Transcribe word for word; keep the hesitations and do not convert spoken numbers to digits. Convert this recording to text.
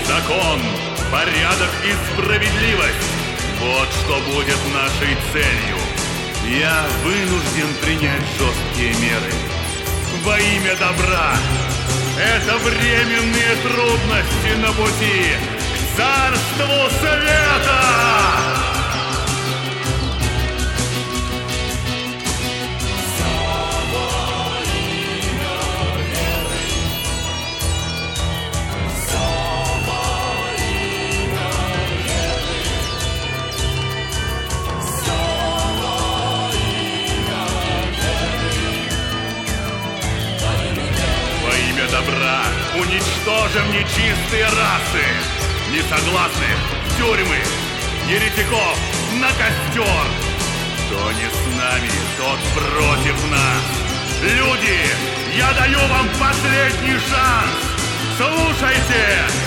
Закон, порядок и справедливость — вот что будет нашей целью. Я вынужден принять жесткие меры во имя добра. Это временные трудности на пути к царству света! Добра уничтожим нечистые расы, несогласных в тюрьмы, еретиков на костер. Кто не с нами, тот против нас. Люди, я даю вам последний шанс. Слушайте!